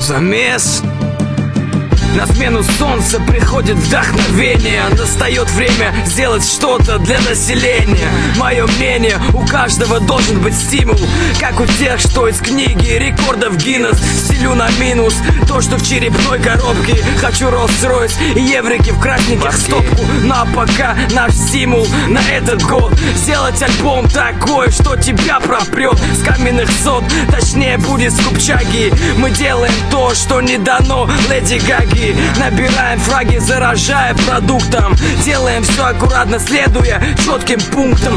замес. На смену солнца приходит вдохновение. Настает время сделать что-то для населения. Мое мнение, у каждого должен быть стимул, как у тех, что из книги рекордов Гиннес. Стелю на минус то, что в черепной коробке. Хочу Rolls-Royce и еврики в красненьких стопку. Ну а пока наш стимул на этот год сделать альбом такой, что тебя пропрет с каменных сот. Точнее будет с Купчаги. Мы делаем то, что не дано Леди Гаги. Набираем фраги, заражая продуктом. Делаем все аккуратно, следуя четким пунктам.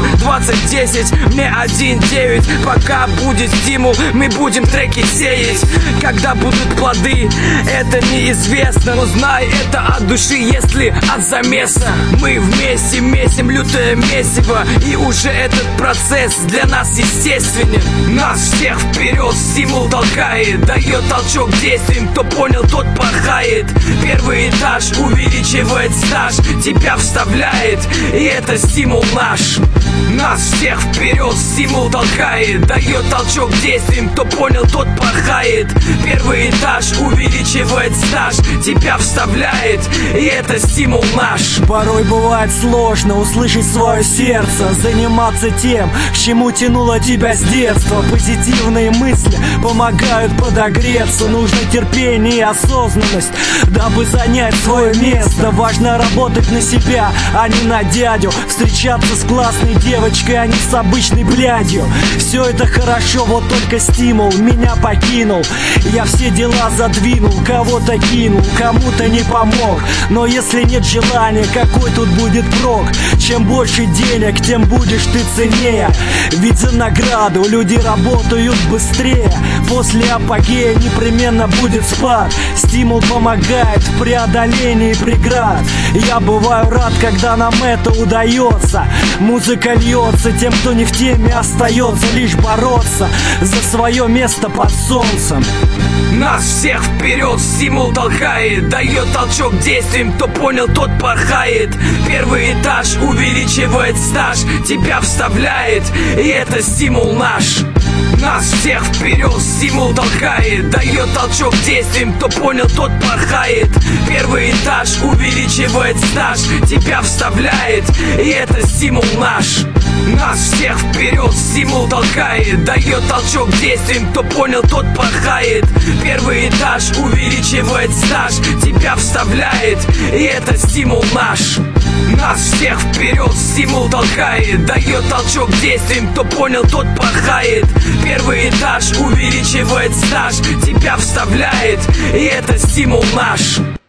20-10, мне 1-9. Пока будет стимул, мы будем треки сеять. Когда будут плоды, это неизвестно. Но знай это от души, если от замеса. Мы вместе месим лютое месиво, и уже этот процесс для нас естественен. Нас всех вперед стимул толкает, дает толчок действиям. Кто понял, тот порхает. Первый этаж увеличивает стаж, тебя вставляет, и это стимул наш. Нас всех вперед стимул толкает, дает толчок действиям. Кто понял, тот порхает. Первый этаж увеличивает стаж, тебя вставляет, и это стимул наш. Порой бывает сложно услышать свое сердце, заниматься тем, к чему тянуло тебя с детства. Позитивные мысли помогают подогреться. Нужно терпение и осознанность, дабы занять свое место. Важно работать на себя, а не на дядю. Встречаться с классной девочкой, а не с обычной блядью. Все это хорошо, вот только стимул меня покинул. Я все дела задвинул, кого-то кинул, кому-то не помог. Но если нет желания, какой тут будет прок? Чем больше денег, тем будешь ты ценнее. Ведь за награду люди работают быстрее. После апогея непременно будет спад. Стимул помогает в преодолении преград. Я бываю рад, когда нам это удается. Музыка льется, тем, кто не в теме, остается лишь бороться за свое место под солнцем. Нас всех вперед стимул толкает, дает толчок действиям. Кто понял, тот порхает. Первый этаж увеличивает стаж, тебя вставляет, и это стимул наш. Нас всех вперед стимул толкает, дает толчок действиям. Кто понял, тот порхает. Первый этаж увеличивает стаж, тебя вставляет, и это стимул наш. Нас всех вперед стимул толкает, дает толчок действиям. Кто понял, тот порхает. Первый этаж увеличивает стаж, тебя вставляет, и это стимул наш. Нас всех вперед стимул толкает, дает толчок действиям. Кто понял, тот порхает. Первый этаж увеличивает стаж, тебя вставляет, и это стимул наш.